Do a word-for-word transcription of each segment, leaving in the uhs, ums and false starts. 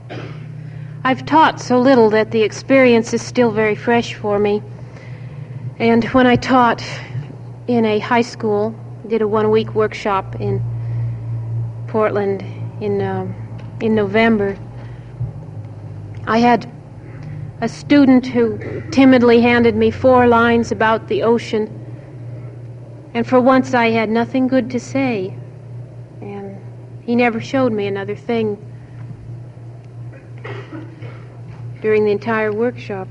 I've taught so little that the experience is still very fresh for me. And when I taught in a high school, did a one-week workshop in Portland in um, in November, I had a student who timidly handed me four lines about the ocean, and for once I had nothing good to say, and he never showed me another thing during the entire workshop.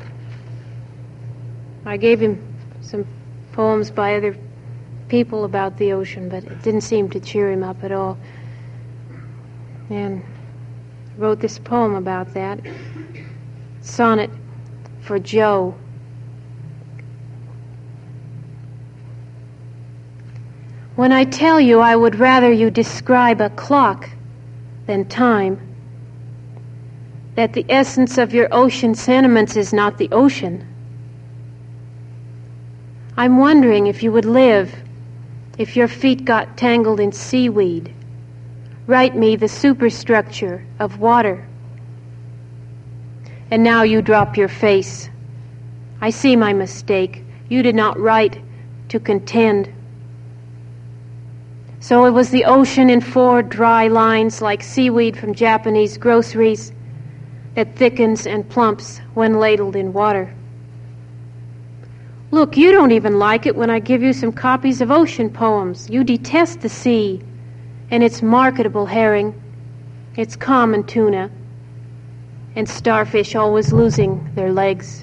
I gave him some poems by other people about the ocean, but it didn't seem to cheer him up at all. And wrote this poem about that. Sonnet for Joe. When I tell you I would rather you describe a clock than time, that the essence of your ocean sentiments is not the ocean, I'm wondering if you would live if your feet got tangled in seaweed. Write me the superstructure of water. And now you drop your face. I see my mistake. You did not write to contend. So it was the ocean in four dry lines like seaweed from Japanese groceries that thickens and plumps when ladled in water. Look, you don't even like it when I give you some copies of ocean poems. You detest the sea and its marketable herring, its common tuna, and starfish always losing their legs.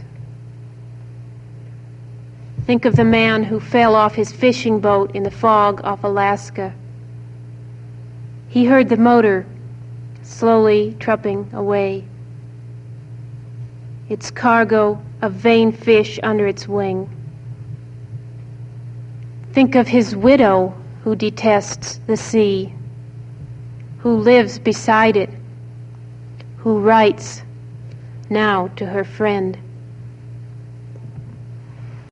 Think of the man who fell off his fishing boat in the fog off Alaska. He heard the motor slowly trupping away, its cargo of vain fish under its wing. Think of his widow who detests the sea, who lives beside it, who writes now to her friend.